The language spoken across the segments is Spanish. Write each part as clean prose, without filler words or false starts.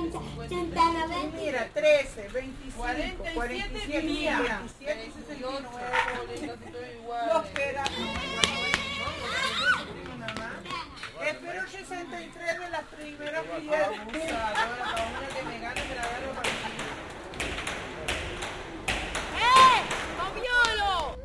Mira, 13, 25, 47, mira, 27, 69. Los que eran espero 63 de las primeras piedras. Abusadora, una que me gane me la gano para ti. ¡Papiolo!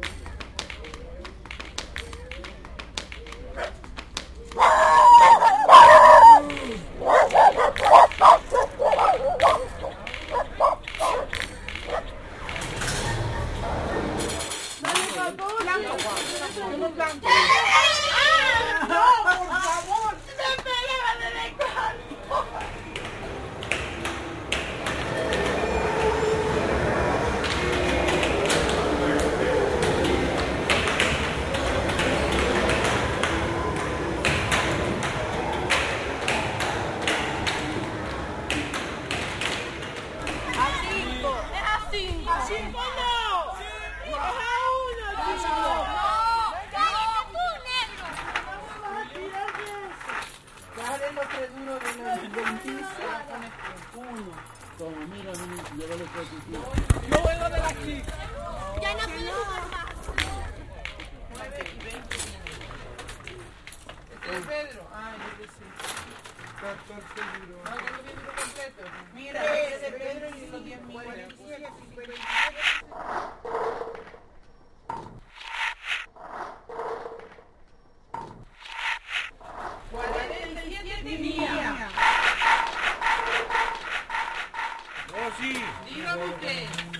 No vuelvo de aquí. Ya no puedo jugar más. 9 y 20. ¿Este es Pedro? Ah, yo que sí. 14 euros. No, tengo 10 euros completos. Mira, ese es Pedro y los 10 mil. 47, 57. 47 mía. Oh, sí. Dígame usted.